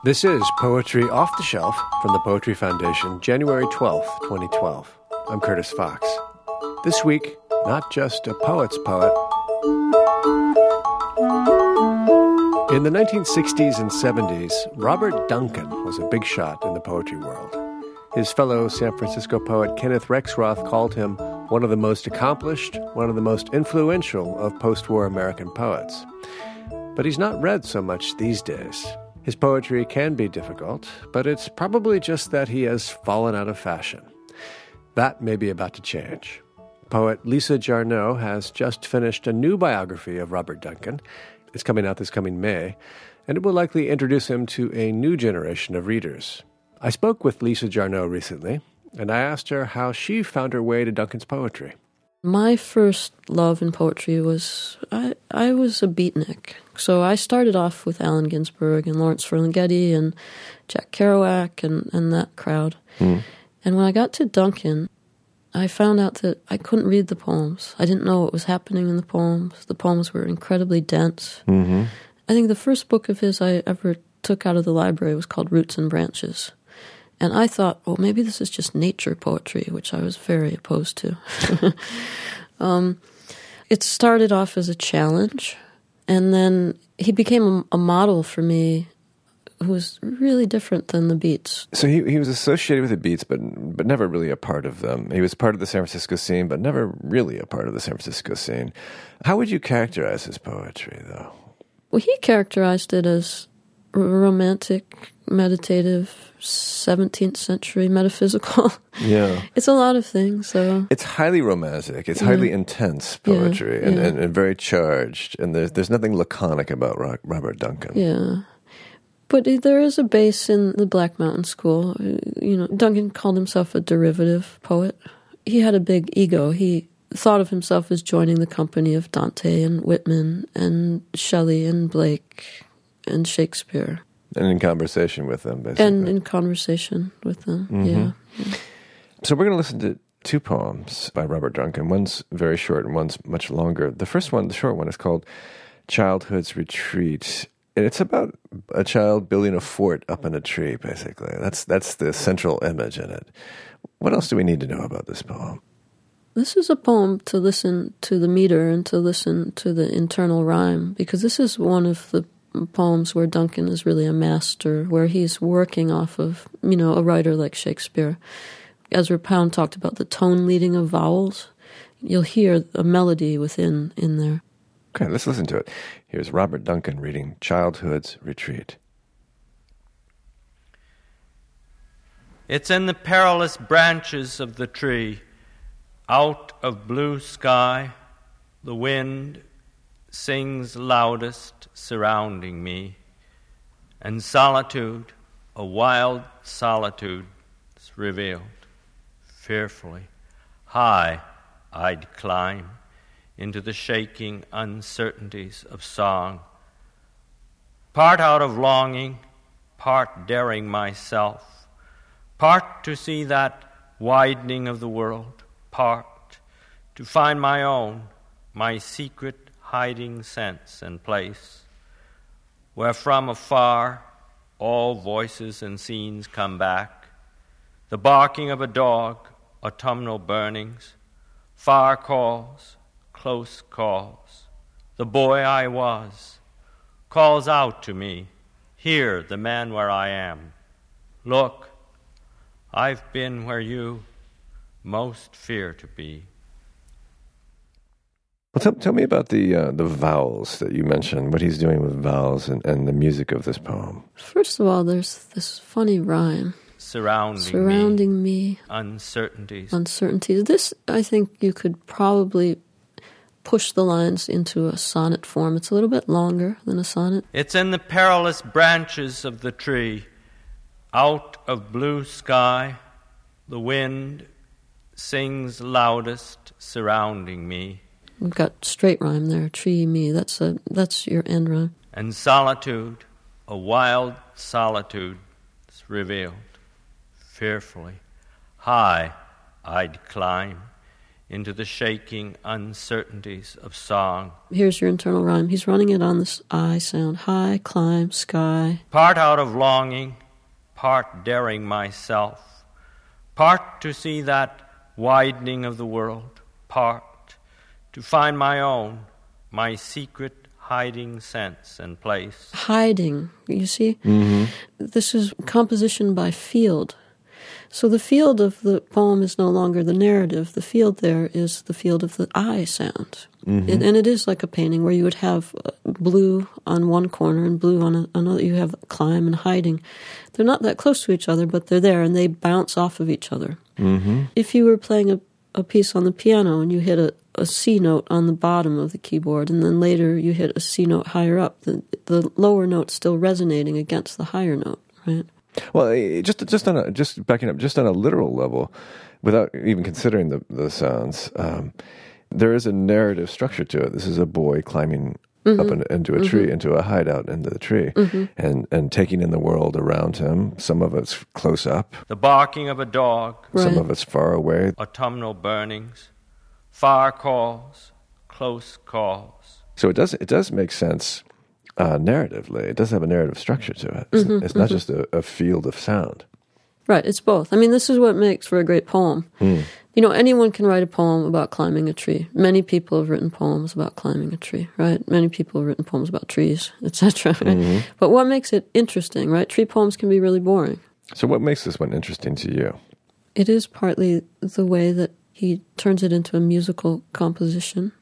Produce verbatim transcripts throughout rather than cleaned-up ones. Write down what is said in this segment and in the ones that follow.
This is Poetry Off the Shelf from the Poetry Foundation, January twelfth, twenty twelve. I'm Curtis Fox. This week, not just a poet's poet. In the nineteen sixties and seventies, Robert Duncan was a big shot in the poetry world. His fellow San Francisco poet Kenneth Rexroth called him one of the most accomplished, one of the most influential of post-war American poets. But he's not read so much these days. His poetry can be difficult, but it's probably just that he has fallen out of fashion. That may be about to change. Poet Lisa Jarnow has just finished a new biography of Robert Duncan. It's coming out this coming May, and it will likely introduce him to a new generation of readers. I spoke with Lisa Jarnow recently, and I asked her how she found her way to Duncan's poetry. My first love in poetry was, I, I was a beatnik. So I started off with Allen Ginsberg and Lawrence Ferlinghetti and Jack Kerouac and, and that crowd. Mm. And when I got to Duncan, I found out that I couldn't read the poems. I didn't know what was happening in the poems. The poems were incredibly dense. Mm-hmm. I think the first book of his I ever took out of the library was called Roots and Branches. And I thought, oh, maybe this is just nature poetry, which I was very opposed to. um, it started off as a challenge, and then he became a, a model for me who was really different than the Beats. So he he was associated with the Beats, but but never really a part of them. He was part of the San Francisco scene, but never really a part of the San Francisco scene. How would you characterize his poetry, though? Well, he characterized it as romantic, meditative, seventeenth century metaphysical. Yeah. It's a lot of things. So it's highly romantic. It's yeah. highly intense poetry yeah, and, yeah. And, and very charged. And there's, there's nothing laconic about Robert Duncan. Yeah. But there is a base in the Black Mountain School. You know, Duncan called himself a derivative poet. He had a big ego. He thought of himself as joining the company of Dante and Whitman and Shelley and Blake and Shakespeare. And in conversation with them, basically. And in conversation with them, mm-hmm. yeah. yeah. So we're going to listen to two poems by Robert Duncan. One's very short and one's much longer. The first one, the short one, is called Childhood's Retreat. And it's about a child building a fort up in a tree, basically. That's that's the central image in it. What else do we need to know about this poem? This is a poem to listen to the meter and to listen to the internal rhyme, because this is one of the poems where Duncan is really a master, where he's working off of, you know, a writer like Shakespeare. Ezra Pound talked about the tone leading of vowels. You'll hear a melody within in there. Okay, let's listen to it. Here's Robert Duncan reading Childhood's Retreat. It's in the perilous branches of the tree, out of blue sky, the wind sings loudest surrounding me, and solitude, a wild solitude, is revealed. Fearfully, high I'd climb into the shaking uncertainties of song, part out of longing, part daring myself, part to see that widening of the world, part to find my own, my secret hiding sense and place, where from afar all voices and scenes come back, the barking of a dog, autumnal burnings, far calls, close calls. The boy I was calls out to me, here, the man where I am. Look, I've been where you most fear to be. Well, tell, tell me about the uh, the vowels that you mentioned, what he's doing with vowels and, and the music of this poem. First of all, there's this funny rhyme. Surrounding, Surrounding me. me. Uncertainties. Uncertainties. This, I think you could probably push the lines into a sonnet form. It's a little bit longer than a sonnet. It's in the perilous branches of the tree, out of blue sky, the wind sings loudest surrounding me. We've got straight rhyme there, tree, me. That's a that's your end rhyme. And solitude, a wild solitude, is revealed. Fearfully, high I'd climb into the shaking uncertainties of song. Here's your internal rhyme. He's running it on this I sound. High, climb, sky. Part out of longing, part daring myself, part to see that widening of the world, part to find my own, my secret hiding sense and place. Hiding, you see? Mm-hmm. This is composition by field. So the field of the poem is no longer the narrative. The field there is the field of the I sound. Mm-hmm. It, and it is like a painting where you would have blue on one corner and blue on a, another. You have climb and hiding. They're not that close to each other, but they're there, and they bounce off of each other. Mm-hmm. If you were playing a, a piece on the piano and you hit a, a C note on the bottom of the keyboard, and then later you hit a C note higher up, the, the lower note's still resonating against the higher note, right? Well, eh, just just on a, just backing up, just on a literal level, without even considering the the sounds, um, there is a narrative structure to it. This is a boy climbing mm-hmm. up in, into a mm-hmm. tree, into a hideout into the tree, mm-hmm. and and taking in the world around him. Some of it's close up, the barking of a dog. Right. Some of it's far away. Autumnal burnings, far calls, close calls. So it does it does make sense. Uh, narratively, it does have a narrative structure to it. It's, mm-hmm, it's not mm-hmm. just a, a field of sound. Right, it's both. I mean, this is what makes for a great poem. Mm. You know, anyone can write a poem about climbing a tree. Many people have written poems about climbing a tree, right? Many people have written poems about trees, et cetera. Right? Mm-hmm. But what makes it interesting, right? Tree poems can be really boring. So what makes this one interesting to you? It is partly the way that he turns it into a musical composition.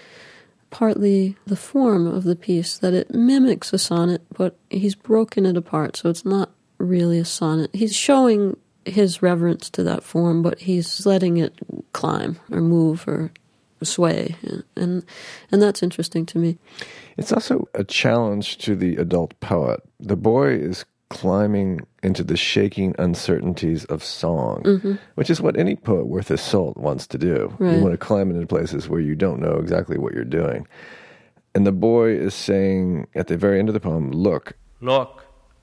Partly the form of the piece, that it mimics a sonnet, but he's broken it apart, so it's not really a sonnet. He's showing his reverence to that form, but he's letting it climb or move or sway, and and that's interesting to me. It's also a challenge to the adult poet. The boy is climbing into the shaking uncertainties of song, mm-hmm. which is what any poet worth his salt wants to do. Right. You want to climb into places where you don't know exactly what you're doing. And the boy is saying at the very end of the poem, look. Look,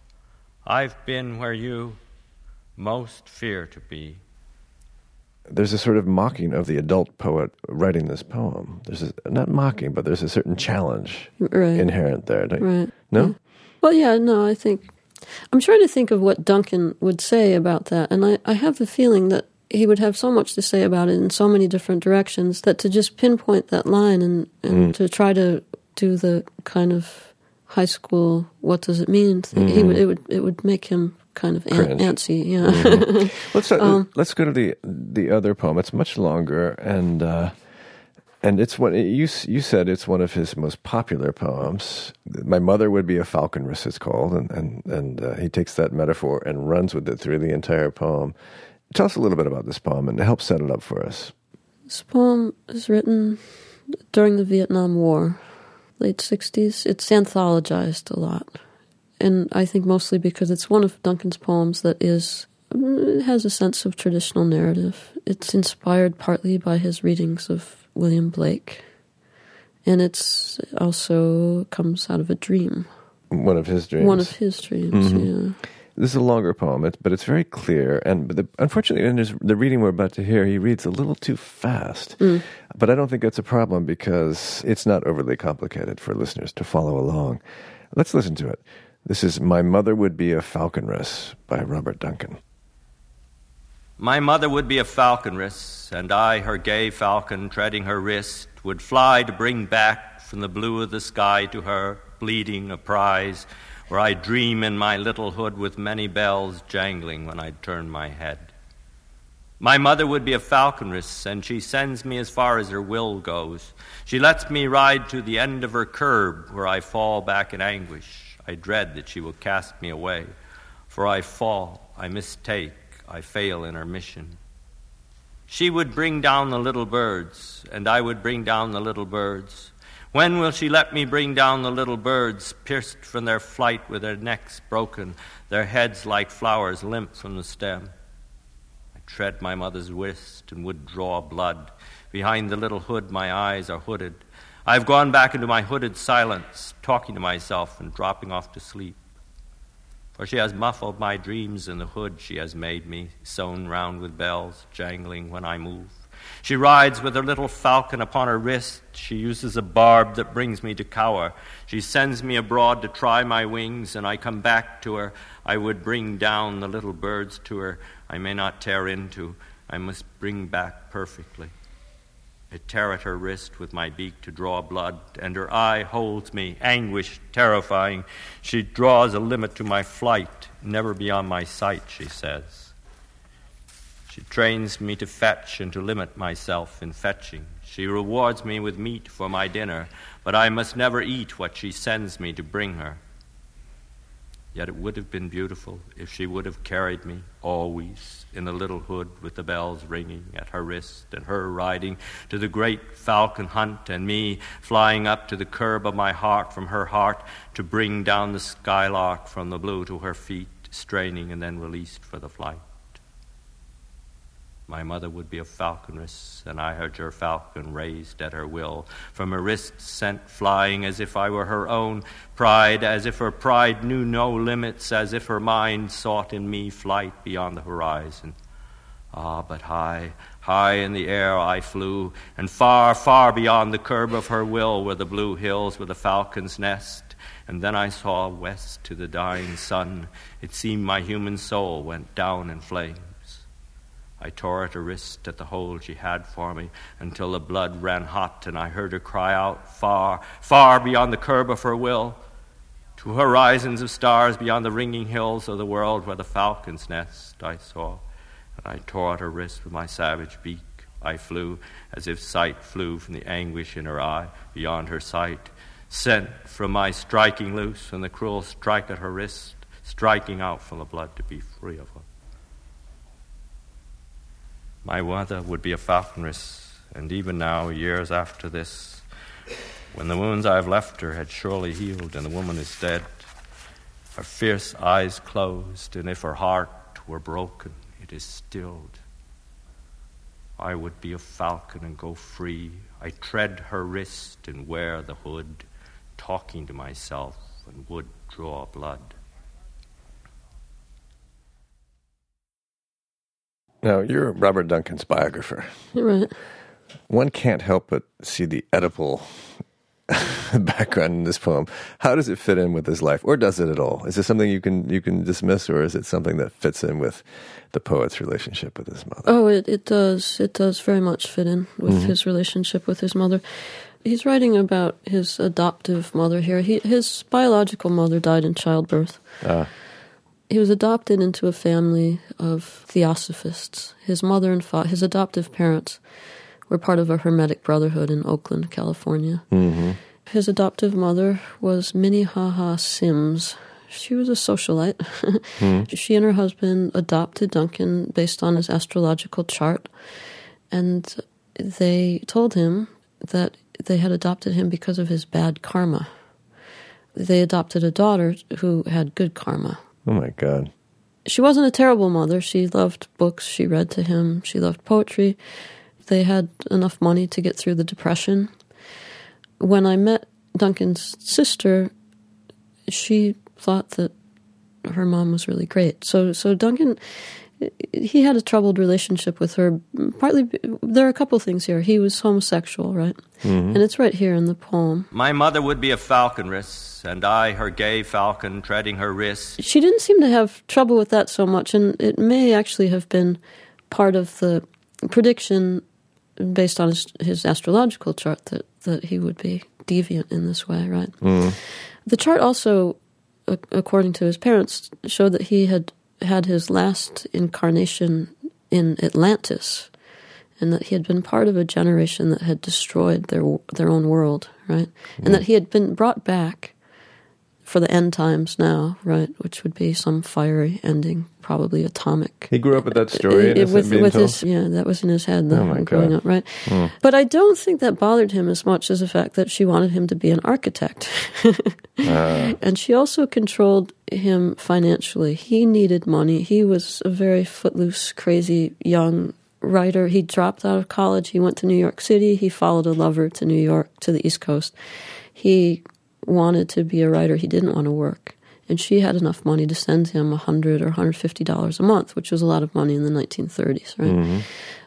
I've been where you most fear to be. There's a sort of mocking of the adult poet writing this poem. There's a, not mocking, but there's a certain challenge right. inherent there. Don't right. you? No? Yeah. Well, yeah, no, I think... I'm trying to think of what Duncan would say about that, and I, I have the feeling that he would have so much to say about it in so many different directions that to just pinpoint that line and, and mm. to try to do the kind of high school what does it mean thing, mm-hmm. he would, it would it would make him kind of an, antsy. Yeah. Mm-hmm. let's uh, um, let's go to the the other poem. It's much longer, and uh, and it's one you you said it's one of his most popular poems. My Mother Would Be a Falconress, it's called, and and and uh, he takes that metaphor and runs with it through the entire poem. Tell us a little bit about this poem and help set it up for us. This poem is written during the Vietnam War, late sixties. It's anthologized a lot, and I think mostly because it's one of Duncan's poems that is it has a sense of traditional narrative. It's inspired partly by his readings of William Blake, and it's also comes out of a dream. One of his dreams. One of his dreams, mm-hmm. yeah. This is a longer poem, but it's very clear. And but the, unfortunately, in his, the reading we're about to hear, he reads a little too fast. Mm. But I don't think that's a problem because it's not overly complicated for listeners to follow along. Let's listen to it. This is My Mother Would Be a Falconress by Robert Duncan. My mother would be a falconress, and I, her gay falcon treading her wrist, would fly to bring back from the blue of the sky to her, bleeding a prize, where I dream in my little hood with many bells jangling when I turn my head. My mother would be a falconress, and she sends me as far as her will goes. She lets me ride to the end of her curb, where I fall back in anguish. I dread that she will cast me away, for I fall, I mistake, I fail in her mission. She would bring down the little birds, and I would bring down the little birds. When will she let me bring down the little birds, pierced from their flight with their necks broken, their heads like flowers limp from the stem? I tread my mother's wrist and would draw blood. Behind the little hood my eyes are hooded. I've gone back into my hooded silence, talking to myself and dropping off to sleep. For she has muffled my dreams in the hood she has made me, sewn round with bells, jangling when I move. She rides with her little falcon upon her wrist. She uses a barb that brings me to cower. She sends me abroad to try my wings, and I come back to her. I would bring down the little birds to her. I may not tear into. I must bring back perfectly. I tear at her wrist with my beak to draw blood, and her eye holds me, anguished, terrifying. She draws a limit to my flight, never beyond my sight, she says. She trains me to fetch and to limit myself in fetching. She rewards me with meat for my dinner, but I must never eat what she sends me to bring her. Yet it would have been beautiful if she would have carried me always in the little hood with the bells ringing at her wrist, and her riding to the great falcon hunt, and me flying up to the curb of my heart from her heart to bring down the skylark from the blue to her feet, straining and then released for the flight. My mother would be a falconess, and I her gerfalcon raised at her will, from her wrists sent flying as if I were her own, pride as if her pride knew no limits, as if her mind sought in me flight beyond the horizon. Ah, but high, high in the air I flew, and far, far beyond the curb of her will were the blue hills with the falcon's nest. And then I saw west to the dying sun. It seemed my human soul went down in flames. I tore at her wrist at the hold she had for me until the blood ran hot, and I heard her cry out far, far beyond the curb of her will, to horizons of stars beyond the ringing hills of the world where the falcon's nest I saw. And I tore at her wrist with my savage beak. I flew as if sight flew from the anguish in her eye beyond her sight, sent from my striking loose and the cruel strike at her wrist, striking out from the blood to be free of her. My mother would be a falconess, and even now, years after this, when the wounds I have left her had surely healed and the woman is dead, her fierce eyes closed, and if her heart were broken, it is stilled. I would be a falcon and go free. I tread her wrist and wear the hood, talking to myself, and would draw blood. Now, you're Robert Duncan's biographer. Right. One can't help but see the Oedipal background in this poem. How does it fit in with his life, or does it at all? Is it something you can you can dismiss, or is it something that fits in with the poet's relationship with his mother? Oh, it, it does. It does very much fit in with mm-hmm. his relationship with his mother. He's writing about his adoptive mother here. He, his biological mother died in childbirth. Ah. He was adopted into a family of theosophists. His mother and fa- his adoptive parents were part of a Hermetic brotherhood in Oakland, California. Mm-hmm. His adoptive mother was Minnehaha Sims. She was a socialite. mm. She and her husband adopted Duncan based on his astrological chart, and they told him that they had adopted him because of his bad karma. They adopted a daughter who had good karma. Oh, my God. She wasn't a terrible mother. She loved books. She read to him. She loved poetry. They had enough money to get through the Depression. When I met Duncan's sister, she thought that her mom was really great. So, so Duncan, he had a troubled relationship with her. Partly, there are a couple things here. He was homosexual, right? Mm-hmm. And it's right here in the poem. My mother would be a falconess, and I, her gay falcon, treading her wrist. She didn't seem to have trouble with that so much, and it may actually have been part of the prediction based on his, his astrological chart that, that he would be deviant in this way, right? Mm-hmm. The chart also, according to his parents, showed that he had had his last incarnation in Atlantis, and that he had been part of a generation that had destroyed their their own world, right? Mm. And that he had been brought back for the end times now, right? Which would be some fiery ending, probably atomic. He grew up with that story, it, with, with his, yeah, that was in his head. Oh my growing God. Up, right? Mm. But I don't think that bothered him as much as the fact that she wanted him to be an architect, uh. and she also controlled him financially. He needed money. He was a very footloose, crazy young writer. He dropped out of college. He went to New York City. He followed a lover to New York, to the East Coast. He wanted to be a writer. He didn't want to work. And she had enough money to send him one hundred dollars or one hundred fifty dollars a month, which was a lot of money in the nineteen thirties, right? Mm-hmm.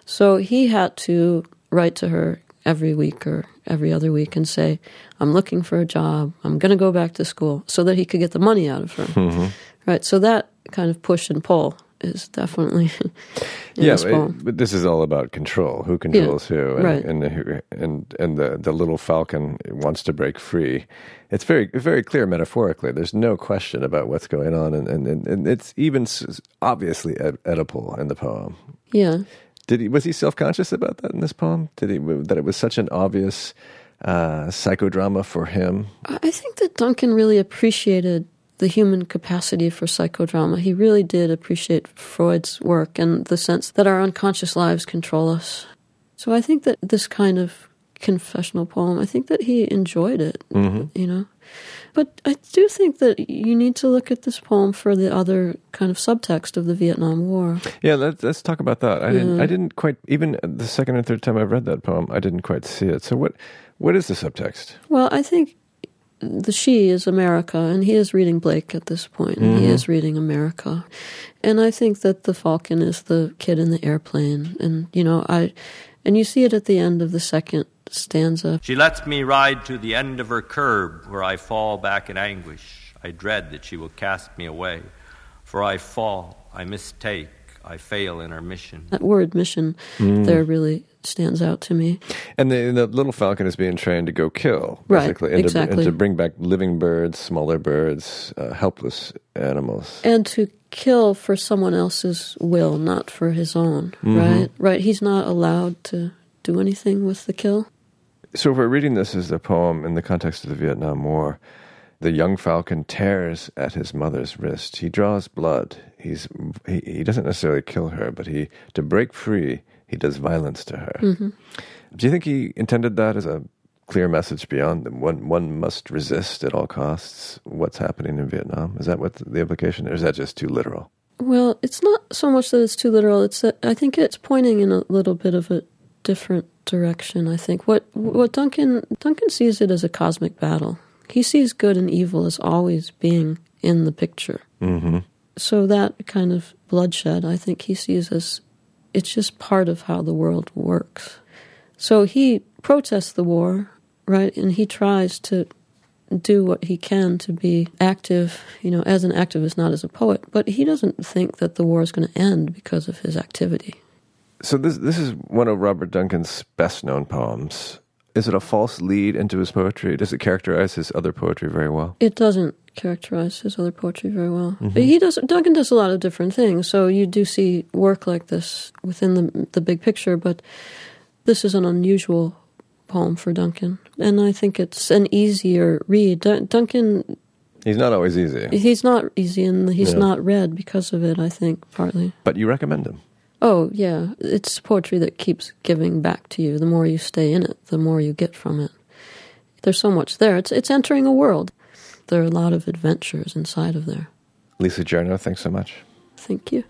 So he had to write to her every week or every other week and say, I'm looking for a job, I'm going to go back to school, so that he could get the money out of her. Mm-hmm. Right, so that kind of push and pull is definitely in yeah, this poem. But this is all about control. Who controls yeah, who? And, right. and, the, and, and the, the little falcon wants to break free. It's very very clear metaphorically. There's no question about what's going on. And, and, and it's even obviously Oedipal in the poem. Yeah. Did he, was he self-conscious about that in this poem? Did he, that it was such an obvious uh, psychodrama for him? I think that Duncan really appreciated the human capacity for psychodrama. He really did appreciate Freud's work and the sense that our unconscious lives control us. So I think that this kind of confessional poem, I think that he enjoyed it, mm-hmm. you know. But I do think that you need to look at this poem for the other kind of subtext of the Vietnam War. Yeah, let's, let's talk about that. I yeah. didn't. I didn't quite. Even the second and third time I've read that poem, I didn't quite see it. So what? What is the subtext? Well, I think the she is America, and he is reading Blake at this point, and mm-hmm. he is reading America. And I think that the falcon is the kid in the airplane, and you know, I, and you see it at the end of the second stanza. She lets me ride to the end of her curb, where I fall back in anguish. I dread that she will cast me away, for I fall, I mistake, I fail in our mission. That word mission mm. there really stands out to me. And the, the little falcon is being trained to go kill, basically, right, and, exactly. to, and to bring back living birds, smaller birds, uh, helpless animals. And to kill for someone else's will, not for his own, mm-hmm. right? Right, he's not allowed to do anything with the kill. So if we're reading this as a poem in the context of the Vietnam War, the young falcon tears at his mother's wrist. He draws blood. He's he, he doesn't necessarily kill her, but he to break free, he does violence to her. Mm-hmm. Do you think he intended that as a clear message beyond them? One one must resist at all costs what's happening in Vietnam? Is that what the implication is, or is that just too literal? Well, it's not so much that it's too literal. It's that I think it's pointing in a little bit of a different direction. I think what what Duncan Duncan sees it as a cosmic battle. He sees good and evil as always being in the picture. Mm-hmm. So that kind of bloodshed, I think he sees as it's just part of how the world works. So he protests the war, right? And he tries to do what he can to be active, you know, as an activist, not as a poet. But he doesn't think that the war is going to end because of his activity. So this this is one of Robert Duncan's best-known poems. Is it a false lead into his poetry? Does it characterize his other poetry very well? It doesn't characterize his other poetry very well. Mm-hmm. But he does. Duncan does a lot of different things. So you do see work like this within the the big picture. But this is an unusual poem for Duncan, and I think it's an easier read. Dun- Duncan. He's not always easy. He's not easy, and he's yeah. not read because of it, I think, partly. But you recommend him. Oh, yeah. It's poetry that keeps giving back to you. The more you stay in it, the more you get from it. There's so much there. It's it's entering a world. There are a lot of adventures inside of there. Lisa Jarnow, thanks so much. Thank you.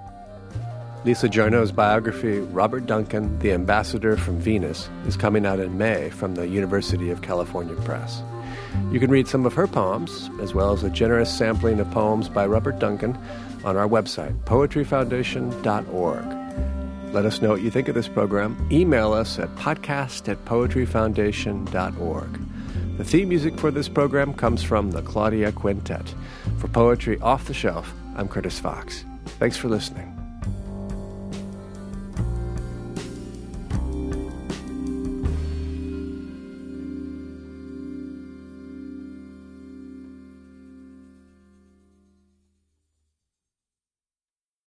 Lisa Jarnow's biography, Robert Duncan, The Ambassador from Venus, is coming out in May from the University of California Press. You can read some of her poems, as well as a generous sampling of poems by Robert Duncan, on our website, poetry foundation dot org. Let us know what you think of this program. Email us at podcast at poetry foundation dot org. The theme music for this program comes from the Claudia Quintet. For Poetry Off the Shelf, I'm Curtis Fox. Thanks for listening.